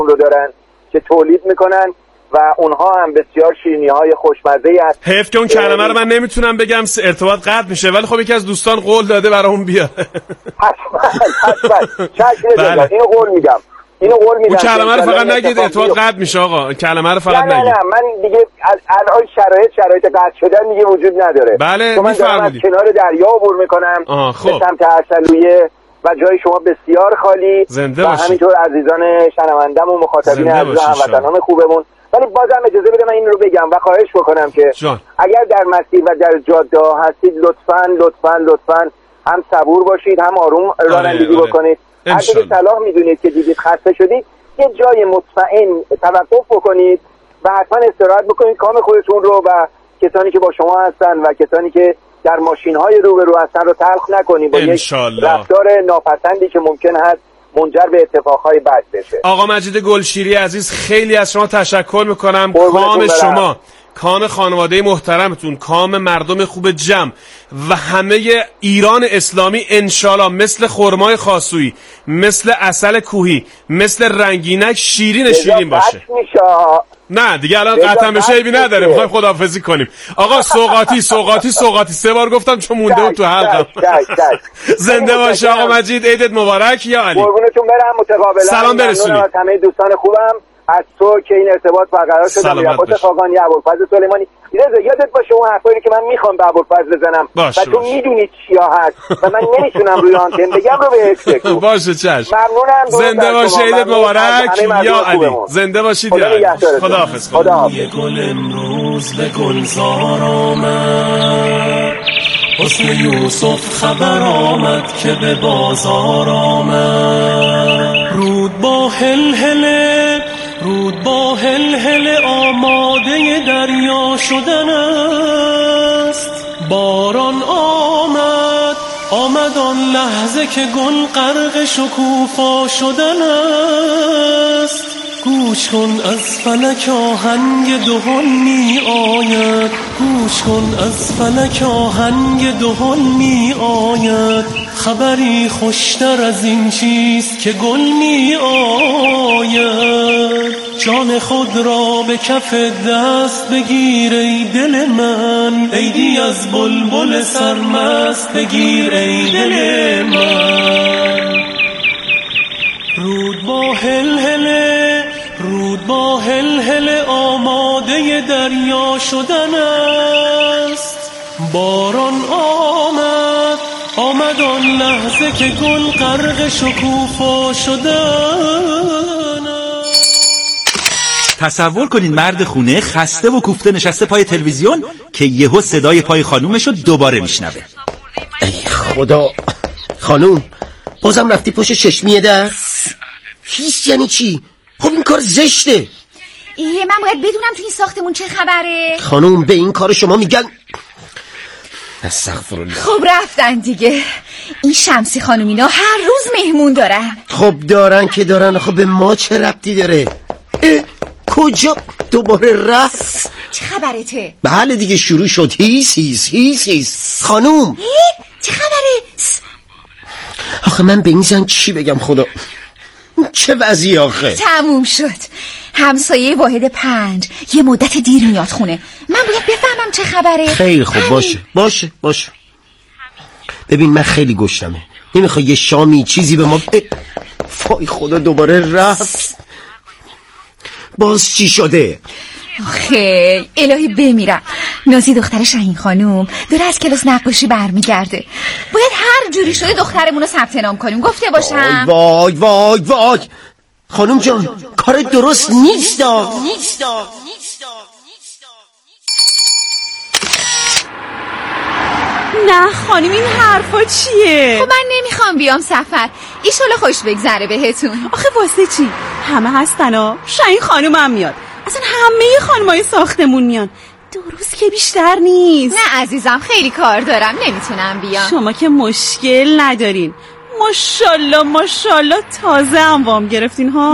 رو دارن که تولید میکنن و اونها هم بسیار شیرینی‌های خوشمزه‌ای هست. حیف که اون کلمه رو من نمیتونم بگم، ارتباط قطع میشه، ولی خب یکی از دوستان قول داده برامون بیاد. حتما چشم اینو قول میدم. اون کلمه رو فقط نگید، ارتباط قطع میشه آقا. کلمه رو فقط نگید. نه من دیگه الان شرایط قطع شدن دیگه وجود نداره. بله میفرمایید. کنار دریا عبور میکنم به سمت اصلویه و جای شما بسیار خالی زنده و همینطور عزیزان شنوندم و مخاطبین عزیز هموطنان خوبمون. ولی بازم اجازه بده من این رو بگم و خواهش بکنم که اگر در مسیر و در جاده هستید لطفاً هم صبور باشید، هم آروم رانندگی بکنید. اگه صلاح میدونید که دیدید خسته شدید، یه جای مطمئن توقف بکنید و حتما استراحت بکنید، کام خودتون رو و کسانی که با شما هستن و کسانی که در ماشین‌های روبرو هستن رو تلخ نکنید با یک رفتار ناپسندی که ممکن هست منجر به اتفاقهای بد بشه. آقا مجید گلشیری عزیز، خیلی از شما تشکر میکنم. کام شما، کام خانواده محترمتون، کام مردم خوب جمع و همه ایران اسلامی انشالله مثل خرمای خاصویی، مثل عسل کوهی، مثل رنگینک شیرین باشه. نه دیگه الان قطعا بشه ایبی نداره، میخوایم خداحافظی کنیم. آقا سوغاتی 3 بار گفتم چون مونده بود تو حلقم. زنده باشه آقا مجید، عیدت مبارک یا علی. قربونتون برم. متقابلا سلام برسونید از همه دوستان خوبم، از تو که این ارتباط برقرار شد. میرفت خاقانی، ابوالفضل سلیمانی، یادت باشه اون حرفایی که من میخوام به ابوالفضل بزنم و تو میدونی چیا هست و من نمیتونم روی آنتن بگم رو بهش بگو. باشه چشم. ممنونم. زنده باشه، عیدت مبارک یا علی. زنده باشید یا علی. خداحافظ. یه گل امروز به گلزار آمد، حسن یوسف خبر آمد که به بازار آمد. رود با هل آماده دریا شدن است. باران آمد آن لحظه که گل غرق شکوفا شدن است. گوش کن از فلک آهنگ دهل می آید، گوش کن از فلک آهنگ دهل می آید. خبری خوشتر از این چیست که گل می آید. جان خود را به کف دست بگیر ای دل من، عیدی از بلبل سرمست بگیر ای دل من. رود با هل آماده دریا شدن است. باران آمد آن لحظه که گل غرق شکوفا شدن است. تصور کنین مرد خونه خسته و کوفته نشسته پای تلویزیون که یهو صدای پای خانومشو دوباره میشنوه. ای خدا، خانوم بازم رفتی پشت چشمیه در؟ هیچ یعنی چی؟ خب این کار زشته. من باید بدونم تو این ساختمون چه خبره. خانوم به این کار شما میگن استغفرالله. خب رفتن دیگه. این شمسی خانوم اینا هر روز مهمون دارن. خب دارن که دارن، خب به ما چه ربطی داره؟ کجا دوباره رفت؟ چه خبرته؟ بله دیگه شروع شد. هیس خانوم چه خبره؟ آخه من به این زن چی بگم خدا؟ چه وضعی آخه؟ تموم شد. همسایه واحد 5 یه مدت دیر میاد خونه. من باید بفهمم چه خبره. خیلی خوب باشه. ببین من خیلی گشنمه، نمیخوای یه شامی چیزی به ما فای خدا دوباره رفت. باز چی شده؟ آخه الهی بمیرم. نازی دختر شاهین خانوم داره از کلاس نقاشی برمیگرده. باید هر جوری شده دخترمون رو ثبت نام کنیم. گفته باشم. وای خانوم جان کار درست نیست. نه خانم این حرفا چیه؟ خب من نمیخوام بیام سفر. ایشالا خوش بگذره بهتون. آخه واسه چی؟ همه هستن ها. شاهین خانوم هم میاد. اصلا همه خانمای ساختمون میان. 2 روز که بیشتر نیست. نه عزیزم خیلی کار دارم، نمیتونم بیام. شما که مشکل ندارین. ماشاءالله تازه هم وام گرفتین ها.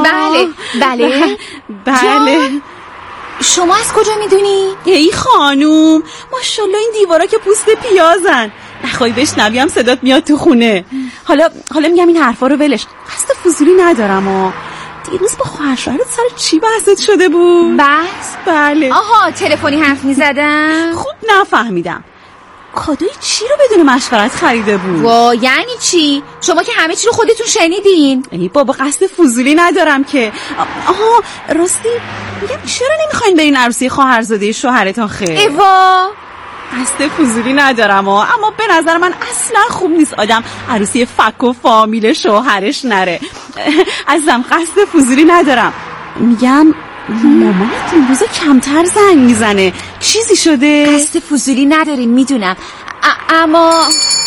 بله. شما از کجا میدونی؟ ای خانوم ماشاءالله این دیوارا که پوست پیازن. نخوای بشنویم صدات میاد تو خونه. حالا میگم این حرفا رو ولش. قصد فضولی ندارم ها. دیروز با خواهر شوهرت سر چی بحثت شده بود؟ بحث؟ بله. آها تلفنی حرف می‌زدم. خوب نفهمیدم. کادوی چی رو بدون مشورت خریده بود؟ یعنی چی؟ شما که همه چی رو خودتون شنیدین. ای بابا قصد فضولی ندارم که. آها راستی میگم چرا نمیخواین برین عروسی خواهرزاده شوهرتون خیر؟ ایوا قصد فضولی ندارم اما به نظر من اصلا خوب نیست آدم عروسی فک و فامیل شوهرش نره. عزیزم قصد فضولی ندارم. میگم مامانت این روزا کمتر زنگ میزنه، چیزی شده؟ قصد فضولی نداریم میدونم، اما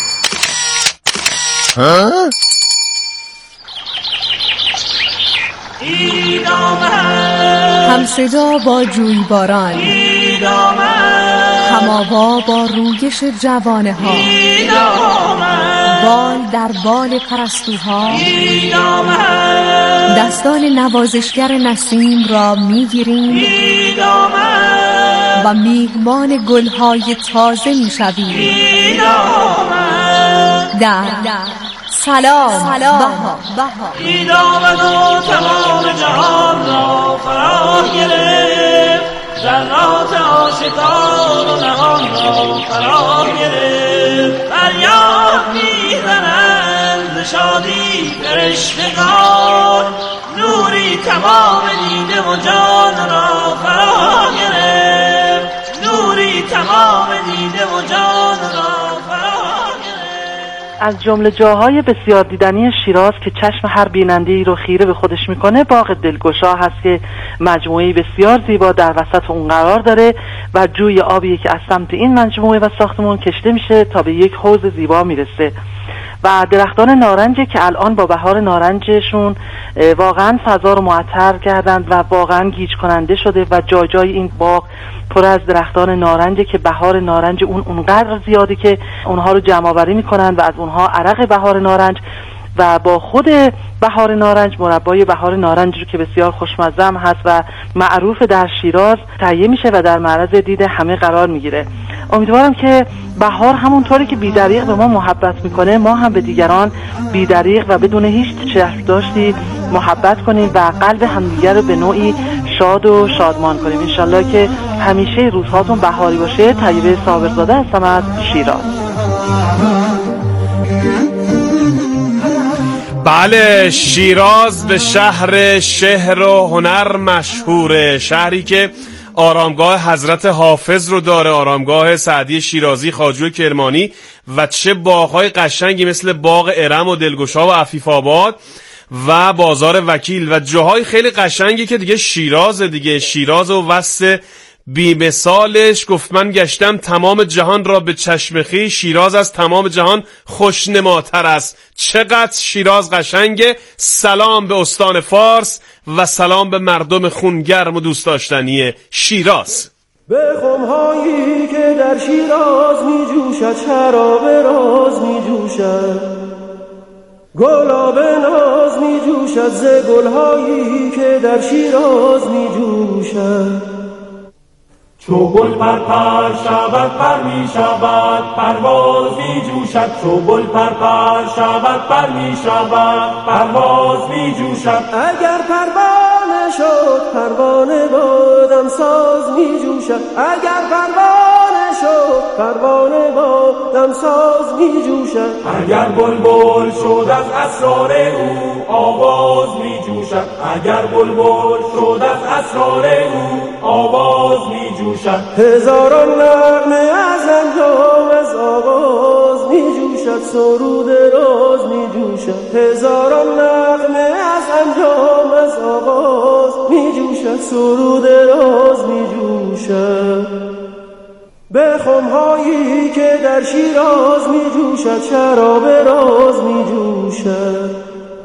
هم صدا با جویباران، هماوا با رویش جوانه ها، بال در بال پرستوها، دستان نوازشگر نسیم را میگیریم و میهمان گلهای تازه میشویم در سلام بها. این آمد و تمام جهان را فرا گرفت، ذرات آشکار و نهان را فرا گرفت. فریاد میزنند شادی فرشتگان، نوری تمام دیده و جان را فرا گرفت، نوری تمام دیده و جان را فرا گرفت. از جمله جاهای بسیار دیدنی شیراز که چشم هر بیننده‌ای رو خیره به خودش میکنه باغ دلگشا هست که مجموعه بسیار زیبا در وسط اون قرار داره و جوی آبی که از سمت این مجموعه و ساختمون کشته میشه تا به یک حوض زیبا میرسه و درختان نارنجی که الان با بهار نارنجشون واقعا فضا رو معطر کردند و واقعا گیج کننده شده و جای جای این باغ پر از درختان نارنجه که بهار نارنج اونقدر زیاده که اونها رو جمع آوری میکنن و از اونها عرق بهار نارنج و با خود بهار نارنج مربای بهار نارنج رو که بسیار خوشمزه هم هست و معروف در شیراز تهیه میشه و در معرض دید همه قرار میگیره. امیدوارم که بهار همونطوری که بی‌دریغ به ما محبت میکنه ما هم به دیگران بی‌دریغ و بدون هیچ چشم داشتی محبت کنیم و قلب همدیگر رو به نوعی شاد و شادمان کنیم. انشالله که همیشه روزهاتون بهاری باشه. طیبه صابرزاده هستم از شیراز. بله، شیراز به شهر شعر و هنر مشهوره، شهری که آرامگاه حضرت حافظ رو داره، آرامگاه سعدی شیرازی، خواجو کرمانی و چه باغ‌های قشنگی مثل باغ ارم و دلگشا و عفیف آباد و بازار وکیل و جاهای خیلی قشنگی که دیگه شیراز و وصف بی‌مثالش گفت من گشتم تمام جهان را به چشم خویش، شیراز از تمام جهان خوشنماتر است. چقدر شیراز قشنگه. سلام به استان فارس و سلام به مردم خونگرم و دوست داشتنی شیراز. به خمهایی که در شیراز می جوشد، شراب راز می جوشد، گلاب ناز می جوشد، ز گلهایی که در شیراز می جوشد. چو گل پر شود پر می شود، پرواز می جوشد. چو گل پر شود پر می شود، پرواز می جوشد. اگر پروانه شد پروانه بادم ساز می جوشد، اگر پروانه شد پروانه بادم ساز می جوشد. اگر بلبل شد از اسرار او آواز می جوشد، اگر بلبل شد از اسرار او آواز می جوشد. هزاران نغمه از انجام از آغاز می جوشد، سرود راز می جوشد. هزاران نغمه از انجام از آغاز می جوشد، سرود راز می جوشد. به خمهایی که در شیراز می جوشد، شراب راز می جوشد،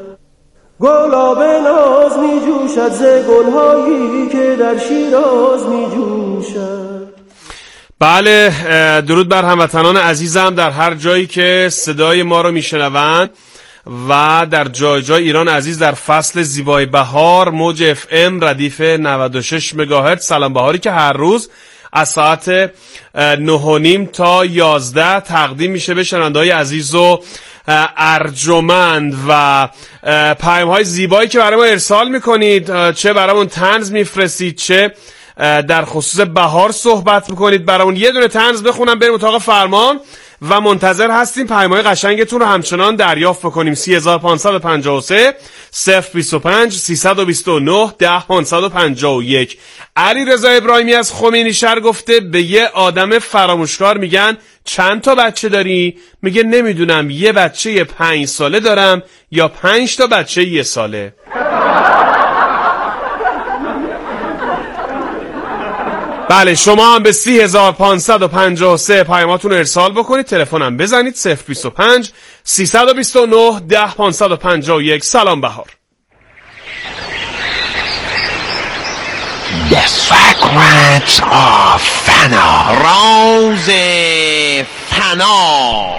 گلاب ناز می جوشد، ز گلهایی که در شیراز می جوشد. بله، درود بر هموطنان عزیزم در هر جایی که صدای ما رو میشنوند و در جای جای ایران عزیز در فصل زیبای بهار موج اف ام ردیف 96 مگاهرتز سلام بهاری که هر روز از ساعت 9:30 تا 11 تقدیم میشه به شنونده‌های عزیز و ارجمند و پیام‌های زیبایی که برای ما ارسال میکنید، چه برامون طنز میفرستید، چه در خصوص بهار صحبت میکنید برامون. یه دونه طنز بخونم بریم اتاق فرمان و منتظر هستیم پیام‌های قشنگتون رو همچنان دریافت بکنیم. 3553 025 329 10551. علیرضا ابراهیمی از خمینیشهر گفته به یه آدم فراموشکار میگن چند تا بچه داری؟ میگه نمیدونم، یه بچه 5 ساله دارم یا 5 تا بچه 1 ساله. بله، شما هم به 3553 پیاماتون رو ارسال بکنید. تلفنم بزنید 025 329 10551. سلام بهار. The Sacraments of فنا. راز فنا.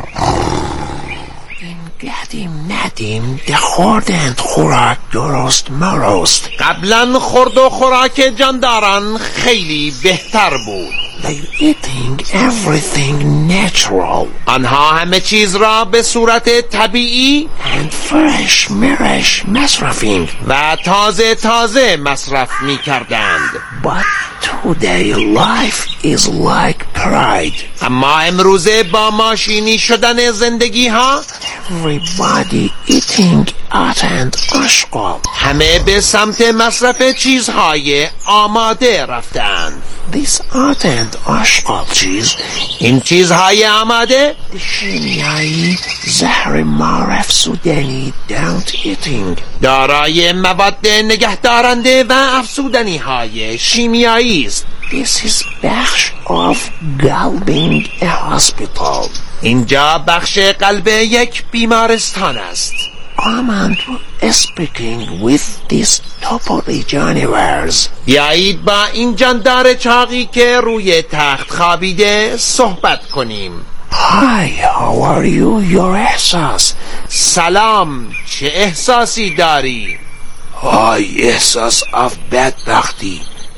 ندیم ده خوردند خوراک درست مرست. قبلا خورد و خوراک جانداران خیلی بهتر بود. They're eating everything natural. آنها همه چیز را به صورت طبیعی and fresh مصرفing و تازه مصرف می کردند. But today life is like pride. اما امروزه با ماشینی شدن زندگی ها Everybody eating art and اشغال. همه به سمت مصرف چیزهای آماده رفتند. This art and اشغال چیز، این چیزهای آماده شیمیایی زهر افزودنی don't eating دارای مواد نگهدارنده و افزودنی های شیمیایی است. This is بخش of galbing a hospital. اینجا بخش قلب یک بیمارستان است. Come and speaking with this topoli januars. بیایید با این جاندار چاقی که روی تخت خوابیده صحبت کنیم. Hi, how are you? Your احساس. سلام، چه احساسی داری؟ Hi, احساس of بدبختی.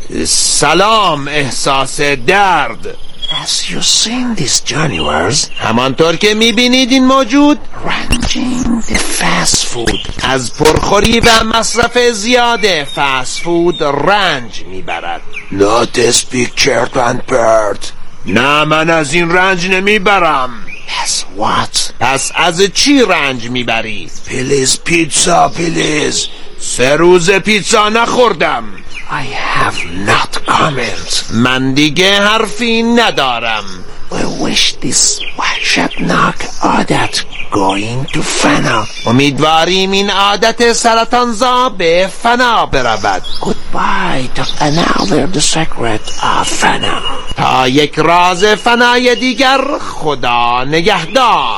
سلام، احساس درد. As you seen these januars, همانطور که میبینید این موجود ranging the fast food. از پرخوری و مصرف زیاد فست فود رنج میبرد. Not speak chert and pert. نه، من از این رنج نمیبرم. As what? پس از چی رنج میبری؟ Please pizza, please. 3 روز پیتزا نخوردم. I have not comment. من دیگه حرفی ندارم. We wish this وحشتناک عادت going to فنا. امیدواریم این عادت سرطانزا به فنا برود. Goodbye to another the secret of فنا. تا یک راز فنای دیگر، خدا نگهدار.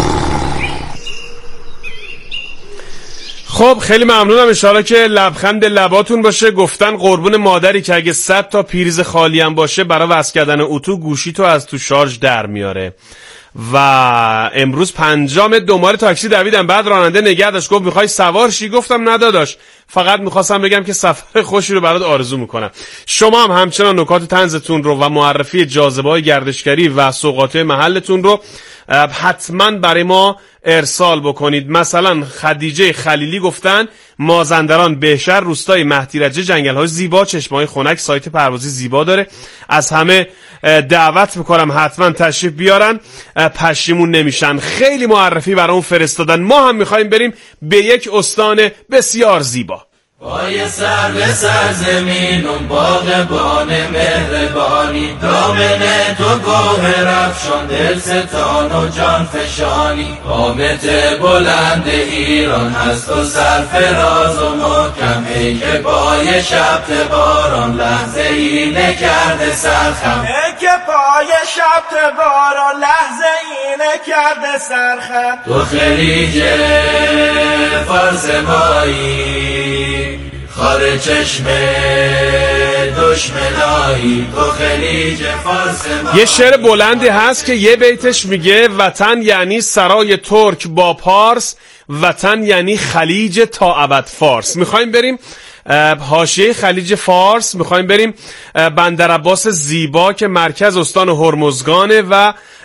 خب خیلی ممنونم، انشالله که لبخند لباتون باشه. گفتن قربون مادری که اگه 100 تا پیریز خالی هم باشه برای وصل کردن اتو گوشی تو از تو شارژ در میاره. و امروز 5 دومار تاکسی دویدم، بعد راننده نگه داشت، گفت میخوای سوار شی؟ گفتم نداداش، فقط میخواستم بگم که سفر خوشی رو برات آرزو میکنم. شما هم همچنان نکات طنزتون رو و معرفی جاذبه‌های گردشگری و سوغاتی محلتون رو حتما برای ما ارسال بکنید. مثلا خدیجه خلیلی گفتن مازندران بهشهر روستای مهدیرجه جنگل‌های زیبا، چشمه‌های خنک، سایت پروازی زیبا داره. از همه دعوت میکنم حتما تشریف بیارن، پشیمون نمیشن. خیلی معرفی برامون فرستادن. ما هم میخوایم بریم به یک استان بسیار زیبا. پای سر به سرزمین اون باغبان مهربانی، دامن تو گوهر افشان، دل ستان و جان فشانی. قامت بلند ایران هست و سرفراز و محکم، ای که پای شب باران لحظه ای نکرده سرخم، ای که پای شب باران لحظه ای نکرده سرخم. تو خلیج فارس مایی، خار چشم دشمنایی، تو خلیج فارس مایی. یه شعر بلندی هست که یه بیتش میگه وطن یعنی سرای ترک با پارس، وطن یعنی خلیج تا ابد فارس. میخوایم بریم حاشیه خلیج فارس، میخوایم بریم بندر عباس زیبا که مرکز استان هرمزگانه و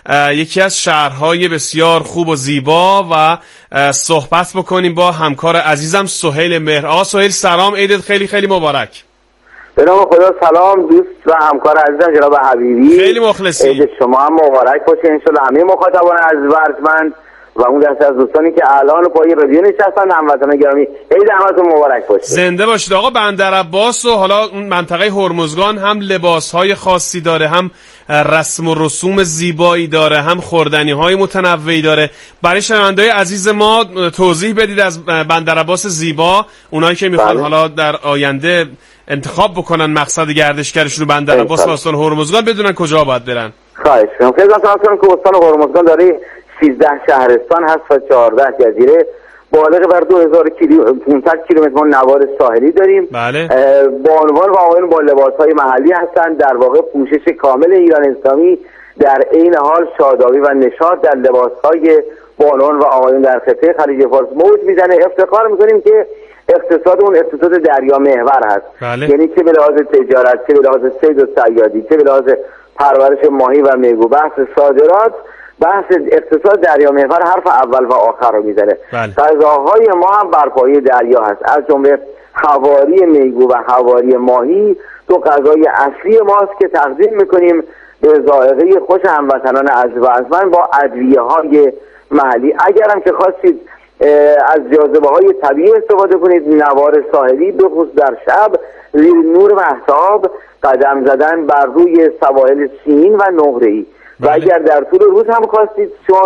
یکی از شهرهای بسیار خوب و زیبا و صحبت بکنیم با همکار عزیزم سهیل مهر. آقا سهیل سلام، عیدت خیلی خیلی مبارک. به نام خدا. سلام دوست و همکار عزیزم جناب حبیبی، خیلی مخلصی. عید شما هم مبارک باشه انشالله. همه مخاطبان عزیز و ارجمند و اون دسته از دوستانی که الان پای رادیو نشستن، هموطنان گرامی، عید همتون مبارک باشه. زنده باشید. آقا بندر عباس و حالا اون منطقه هرمزگان هم لباس‌های خاصی داره، هم رسم و رسوم زیبایی داره، هم خوردنی‌های متنوعی داره. برای شنونده‌های عزیز ما توضیح بدید از بندر عباس زیبا، اونایی که میخوان حالا در آینده انتخاب بکنن مقصد گردشگرشون رو بندر عباس و استان هرمزگان، بدونن کجا باید برن. خواهش می‌کنم. خدمتتون که استان هرمزگان داره 13 شهرستان هست و 14 جزیره، بالغ بر 2500 کیلومتر ما نوار ساحلی داریم. بله. بانوان و آقایان با لباس‌های محلی هستند، در واقع پوشش کامل ایران اسلامی، در عین حال شادابی و نشاط در لباس‌های بانوان و آقایان در خطه خلیج فارس موج میزنه. افتخار می‌کنیم که اقتصادمون اقتصاد دریا محور هست. بله. یعنی چه به لحاظ تجارت، چه به لحاظ صید و صیادی، چه به لحاظ پرورش ماهی و میگو، بحث صادرات، بحث اقتصاد دریا محور حرف اول و آخر رو میزنه. غذاهای ما هم بر پایه دریا هست، از جمله حواری میگو و حواری ماهی دو غذای اصلی ماست که تقدیم میکنیم به ذائقه خوش هموطنان عزیز و ارجمند با ادویه‌های محلی. اگرم که خواستید از جاذبه‌های طبیعی استفاده کنید، نوار ساحلی به خصوص در شب زیر نور مهتاب قدم زدن بر روی سواحل سیمین و نقره‌ای. و اگر در طول روز هم خواستید شما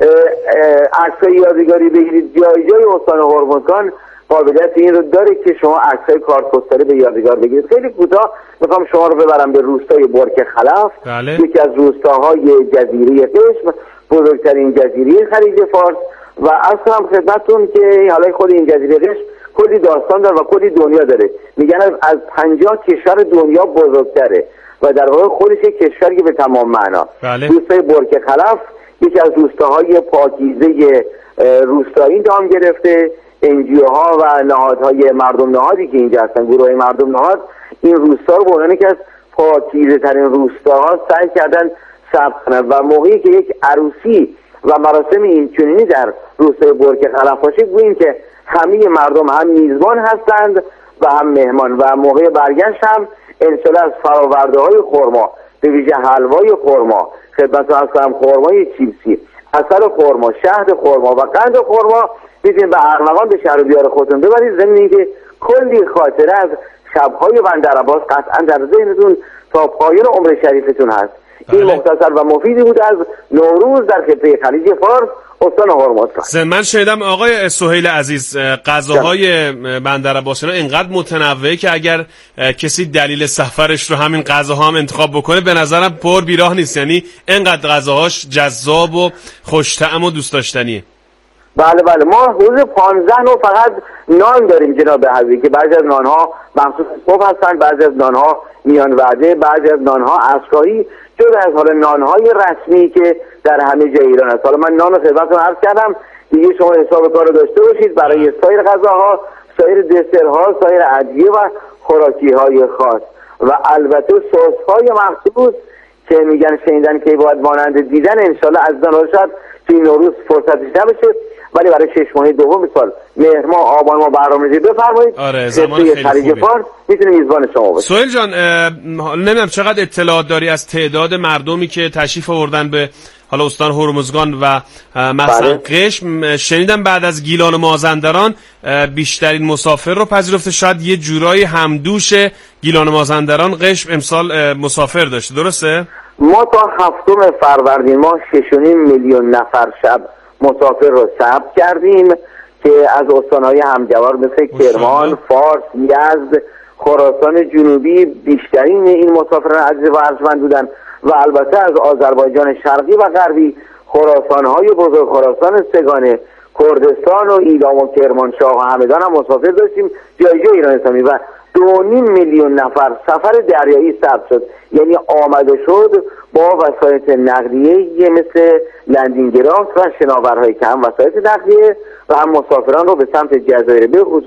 عکسای یادگاری بگیرید، جای جای استان هرمزگان قابلیت این رو داره که شما عکسای کارت پستالی به یادگار بگیرید. خیلی کوتاه میخوام شما رو ببرم به روستای برک خلف. بله. یکی از روستاهای جزیره قشم، بزرگترین جزیره خلیج فارس و اصلا خدمتتون که حالا خود این جزیره قشم کلی داستان داره و کلی دنیا داره. میگن از 50 کشور دنیا بزرگتره و در واقع خودش یک کشوری به تمام معنا. بله. روستای برک خلف یکی از روستاهای پاکیزه روستایی نام گرفته. NGO-ها و نهادهای مردم نهادی که اینجا هستن، گروه مردم نهاد، این روستا رو به عنوان یکی از پاکیزه ترین روستاها سعی کردن ثبت کنن و موقعی که یک عروسی و مراسم اینچنینی در روستای برک خلف باشه، گوییم که همه مردم هم میزبان هستند و هم مهمان و موقع برگشت هم انشالله از فراورده های خرما، به ویژه حلوای خرما، خدمتتون عرض کنم خرمای چیپسی، عسل خرما، شهد خرما و قند خرما میتونید به ارمغان به شهر و دیار خودتون ببرید. ضمن اینکه کلی خاطره از شب‌های بندر عباس قطعا در ذهنتون تا پایان عمر شریفتون هست. این مختصر و مفیدی بود از نوروز در خطه خلیج فارس استان هرمزگان. من شنیدم آقای سهیل عزیز غذاهای بندر عباس اینا اینقدر متنوعه که اگر کسی دلیل سفرش رو همین غذاها هم انتخاب بکنه به نظرم پر بیراه نیست. یعنی اینقدر غذاهاش جذاب و خوش طعم و دوست داشتنیه. بله ما حدود 15 نوع فقط نان داریم جناب حبیبی که بعضی از نانها مخصوص صبح هستن، بعضی از نانها میان وعده، بعضی از نانها عصرهایی، جدا از حالا نانهای رسمی که در همه جای ایران هست. حالا من نان رو خدمتتون عرض کردم، دیگه شما حساب کار رو داشته باشید برای سایر غذاها، سایر دسرها، سایر ادویه و خوراکی‌های خاص و البته سس‌های مخصوص که میگن شنیدن که باید مانند دیدن. انشالله از شاید که این نوروز فرصتش نبشه، ولی برای 6 ماه دوم سال مهر ماه آبان ما برنامه‌ریزی بفرمایید. آره زمان خیلی خوبه. فارس میتونه میزبان شما باشه. سهیل جان نمیدونم چقدر اطلاعات داری از تعداد مردمی که تشریف آوردن به حالا استان هرمزگان و مثلا قشم. شنیدم بعد از گیلان و مازندران بیشترین مسافر رو پذیرفته، شاید یه جورایی همدوش گیلان و مازندران قشم امسال مسافر داشته، درسته؟ ما تا 7 فروردین ما 6.5 میلیون نفر شب مسافر رو ثبت کردیم که از استان‌های همجوار مثل کرمان، فارس، یزد، خراسان جنوبی بیشترین این مسافران عزیز و ارجمند بودن و البته از آذربایجان شرقی و غربی، خراسان‌های بزرگ، خراسان سگانه، کردستان و ایلام و کرمانشاه و همدان هم مسافر داشتیم جای جای ایران اسلامی و 2.5 میلیون نفر سفر دریایی ثبت شد. یعنی آمده شد با وسایط نقلیه مثل لندینگرافت و شناورهای که هم وسایط نقلیه و هم مسافران رو به سمت جزایر به خصوص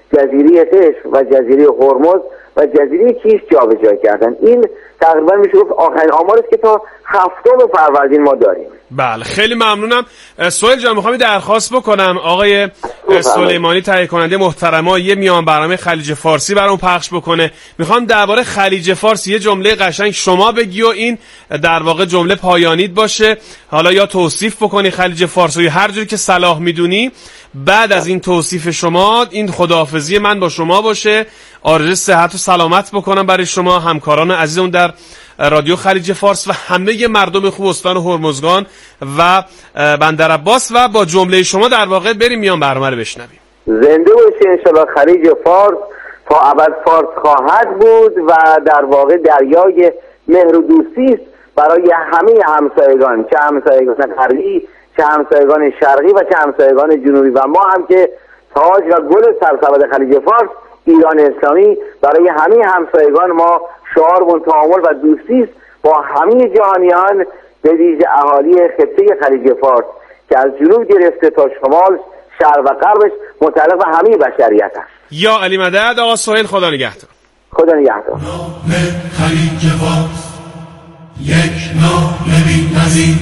جزیره قشم و جزیره هرمز و جزیره کیش جابجا کردن. این تقریبا میشه گفت آخرین آماری است که تا 7 فروردین ما داریم. بله خیلی ممنونم. سهیل جان میخوام درخواست بکنم آقای سلیمانی تهیه کننده محترما یه میان برنامه خلیج فارسی برام پخش بکنه. میخوام درباره خلیج فارس یه جمله قشنگ شما بگی و این در واقع جمله پایانیت باشه. حالا یا توصیف بکنی خلیج فارس یا هر جوری که صلاح میدونی. بعد از این توصیف شما این خداحافظی من با شما باشه. آرزوی صحت و سلامت بکنم برای شما، همکاران عزیزم در رادیو خلیج فارس و همه مردم خوب استان هرمزگان و بندر عباس و با جمله شما در واقع بریم میان برنامه رو بشنویم. زنده باشه انشالله خلیج فارس، تا ابد فارس خواهد بود و در واقع دریای مهر و دوستی است برای همه همسایگان، چه همسایگان غربی، چه همسایگان شرقی و چه همسایگان جنوبی. و ما هم که تاج و گل سرسبد خلیج فارس ایران اسلامی برای همه همسایگان ما شعارمون تعامل و دوستی است با همه جهانیان، به ویژه اهالی خطه خلیج فارس که از جنوب گرفته تا شمال، شرق و غربش متعلق به همه بشریت است. یا علی مدد. آقا سهیل خدا نگهدار. خدا نگهدار. خلیج فارس یک نام بی‌نظیر،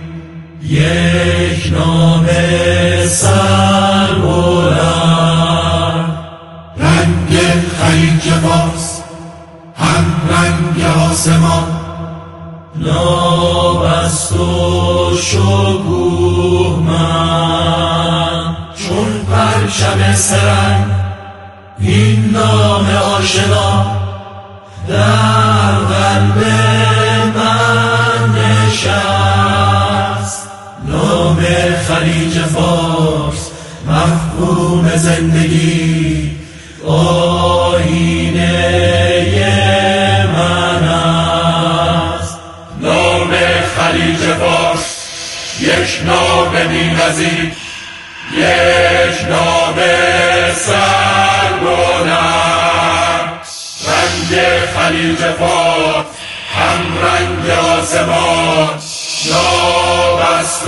یک نام سربلند، رنگ خلیج فارس هم رنگ آسمان، نابست و شکوهمند، چون پرچم سرنگ این نام آشنا در قلب من نشست. نام خلیج فارس مفهوم زندگی، آینه من است. نام خلیج فارس یک نام بی‌نظیر، یک نام سربلند، رنگ خلیج فارس هم رنگ آسمان، نابست و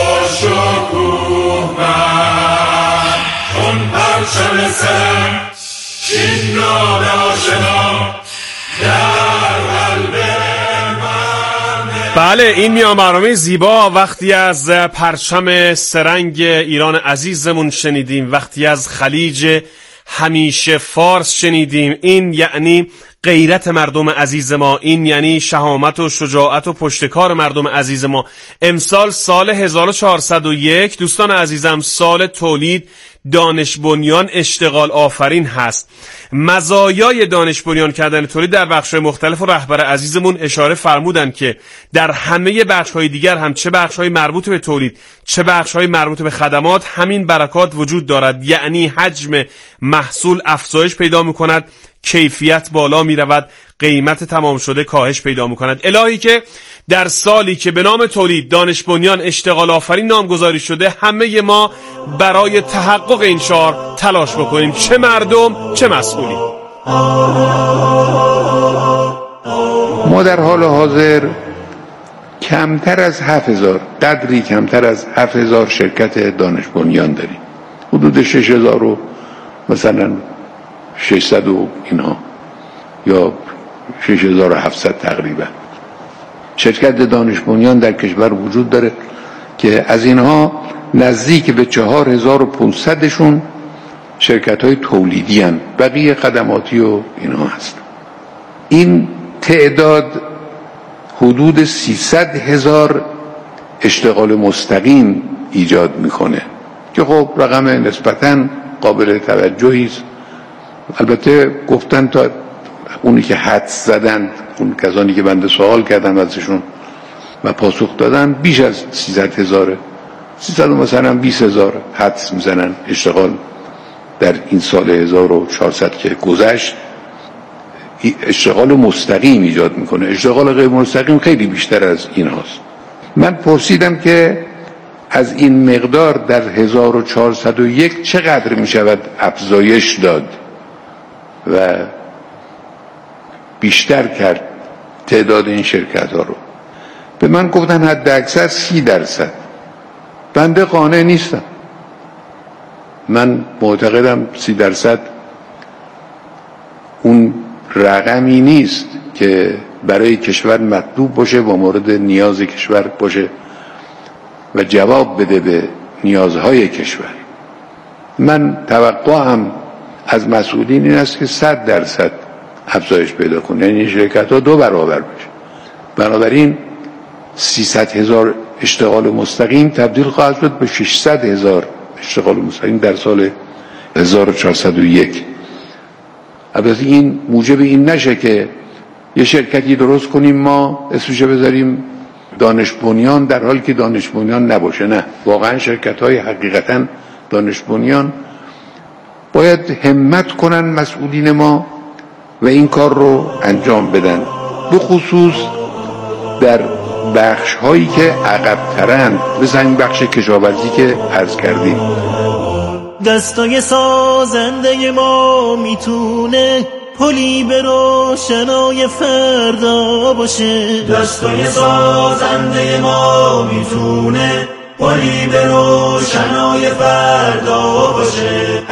شکوهمند، چون پرچم سرنگ این نام آشنا در قلب من. بله این میان برنامه زیبا وقتی از پرچم سرنگ ایران عزیزمون شنیدیم، وقتی از خلیج همیشه فارس شنیدیم، این یعنی غیرت مردم عزیز ما، این یعنی شهامت و شجاعت و پشتکار مردم عزیز ما. امسال سال 1401 دوستان عزیزم سال تولید دانش بنیان اشتغال آفرین هست. مزایای دانش بنیان کردن تولید در بخش‌های مختلف و رهبر عزیزمون اشاره فرمودن که در همه بخش‌های دیگر هم چه بخش‌های مربوط به تولید چه بخش‌های مربوط به خدمات همین برکات وجود دارد، یعنی حجم محصول افزایش پیدا می‌کند، کیفیت بالا می‌رود، قیمت تمام شده کاهش پیدا می‌کند. الهی که در سالی که به نام تولید دانش بنیان اشتغال آفرین نامگذاری شده همه ما برای تحقق این شعار تلاش بکنیم، چه مردم چه مسئولی. ما در حال حاضر کمتر از 7000 قدری کمتر از 7000 شرکت دانش بنیان داریم، حدود 6000 و مثلا 600 و اینها یا 6700 تقریبا شرکت دانش بنیان در کشور وجود داره که از اینها نزدیک به 4500شون شرکت های تولیدی هن، بقیه خدماتی و اینها هست. این تعداد حدود 300,000 اشتغال مستقیم ایجاد میکنه که خب رقم نسبتاً قابل توجهی است. البته گفتن تا اونی که حدس زدن، اون کسانی که بنده سوال کردن ازشون و پاسخ دادن بیش از 300,000 مثلا 20,000 حدس میزنن اشتغال در این سال 1400 که گذشت اشتغال مستقیم ایجاد میکنه. اشتغال غیر مستقیم خیلی بیشتر از این هاست. من پرسیدم که از این مقدار در 1401 چقدر میشود افزایش داد و بیشتر کرد تعداد این شرکت ها رو. به من گفتن حد اکثر 30%. بنده قانع نیستم. من معتقدم 30% اون رقمی نیست که برای کشور مطلوب باشه و مورد نیاز کشور باشه و جواب بده به نیازهای کشور. من توقعم از مسئولین این است که 100% افزایش پیدا کنه، یعنی شرکت ها 2 برابر بشه. بنابراین 300,000 اشتغال مستقیم تبدیل خواهد شد به 600,000 اشتغال مستقیم در سال 1401. البته این موجب این نشه که یه شرکتی درست کنیم ما اسمش بذاریم دانش بنیان در حالی که دانش بنیان نباشه. نه، واقعا شرکت های حقیقتا دانش بنیان باید همت کنن مسئولین ما و این کار رو انجام بدن، به خصوص در بخش هایی که عقب ترند، مثل این بخش کشاورزی که عرض کردیم. دستای سازنده ما میتونه پلی به روشنای فردا باشه. دستای سازنده ما میتونه پلی به روشنای فردا باشه.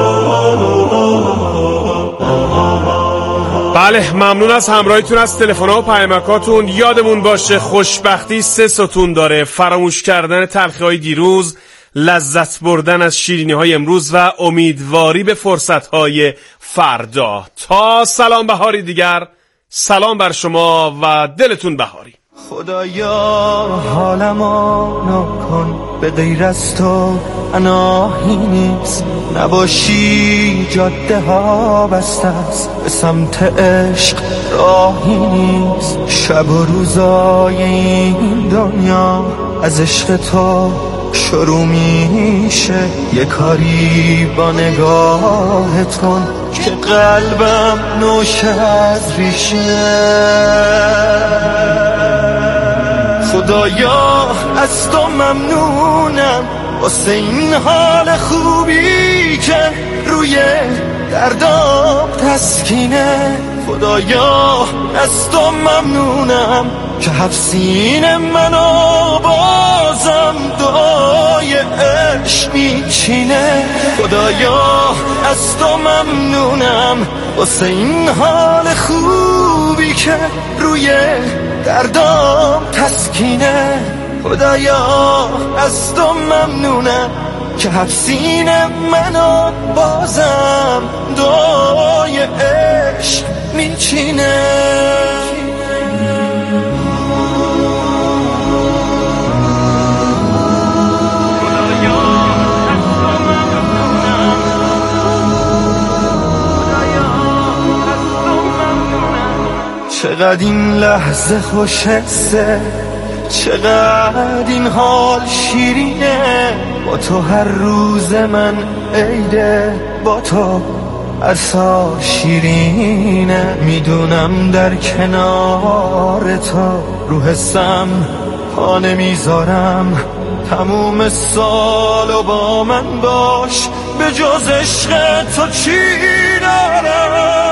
بله، ممنون از همراهیتون از تلفن‌ها و پیامکاتون. یادمون باشه خوشبختی 3 ستون داره: فراموش کردن تلخی‌های دیروز، لذت بردن از شیرینی‌های امروز و امیدواری به فرصت‌های فردا. تا سلام بهاری دیگر، سلام بر شما و دلتون بهاری. خدایا حالمو نکن، به غیر از تو اناهی نیست. نباشی جاده ها بسته است، به سمت عشق راهی نیست. شب و روزای این دنیا از عشق تو شروع میشه. یه کاری با نگاهت کن که قلبم نوشه از ریشه. خدایا از تو ممنونم واسه این حال خوبی که روی دردام تسکینه. خدایا از تو ممنونم که حفظین منو بازم دعای عشق میچینه. خدایا از تو ممنونم واسه این حال خوبی که روی دردام تسکینه. خدایا از تو ممنونم که حفظین منو بازم دعای عشق میچینه. چقدر این لحظه خوش حسه، چقدر این حال شیرینه. با تو هر روز من عیده، با تو هر سال شیرینه. میدونم در کنار تو رو حسم پا نمیذارم. تموم سالو با من باش، به جز عشق تو چی دارم.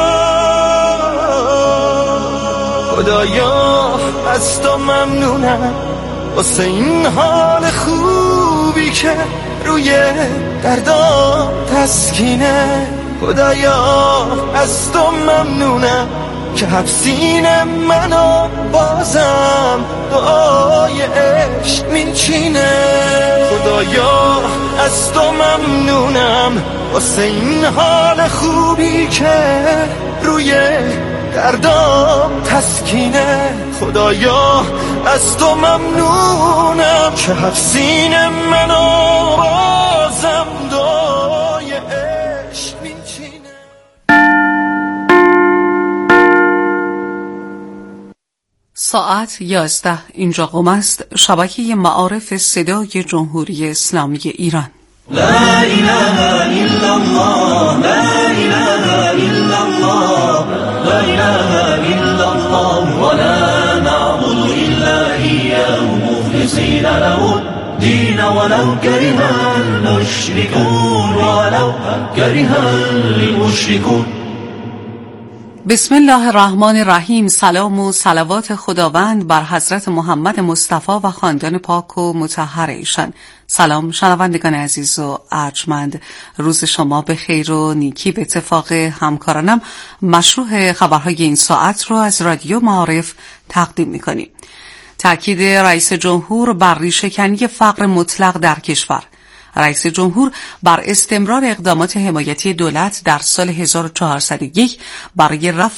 خدایا از تو ممنونم واسه این حال خوبی که روی دردام تسکینه. خدایا از تو ممنونم که حفظین منو بازم دعای عشق میچینه. خدایا از تو ممنونم واسه این حال خوبی که روی دردام تسکینه. خدایا از تو ممنونم که حفظین منو بازم دعای عشق میچینه. ساعت 11 اینجا قم است، شبکه معارف صدای جمهوری اسلامی ایران. لا اله الا الله، لا اله الا الله، لا اله الا الله، ولا نعبد الا اياه مخلصين له الدين ولو كره المشركون، ولو كره المشركون. بسم الله الرحمن الرحیم. سلام و صلوات خداوند بر حضرت محمد مصطفی و خاندان پاک و مطهر ایشان. سلام شنوندگان عزیز و ارجمند، روز شما به خیر و نیکی. به اتفاق همکارانم مشروع خبرهای این ساعت رو از رادیو معارف تقدیم می‌کنیم. تأکید رئیس جمهور بر ریشه‌کنی فقر مطلق در کشور. رئیس جمهور بر استمرار اقدامات حمایتی دولت در سال 1401 برای رفع